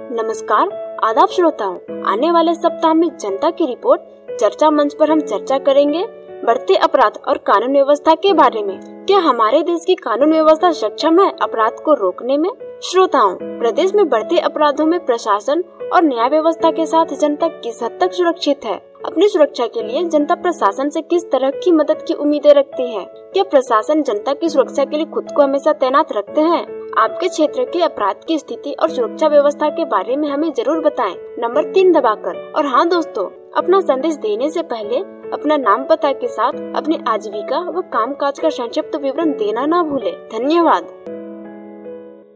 नमस्कार, आदाब श्रोताओं। आने वाले सप्ताह में जनता की रिपोर्ट चर्चा मंच पर हम चर्चा करेंगे बढ़ते अपराध और कानून व्यवस्था के बारे में। क्या हमारे देश की कानून व्यवस्था सक्षम है अपराध को रोकने में? श्रोताओं, प्रदेश में बढ़ते अपराधों में प्रशासन और न्याय व्यवस्था के साथ जनता किस हद तक सुरक्षित है? अपनी सुरक्षा के लिए जनता प्रशासन से किस तरह की मदद की उम्मीदें रखती है? क्या प्रशासन जनता की सुरक्षा के लिए खुद को हमेशा तैनात रखते हैं? आपके क्षेत्र के अपराध की स्थिति और सुरक्षा व्यवस्था के बारे में हमें जरूर बताएं, नंबर 3 दबाकर। और हाँ दोस्तों, अपना संदेश देने से पहले अपना नाम पता के साथ अपनी आजीविका व कामकाज का संक्षिप्त विवरण देना ना भूले। धन्यवाद।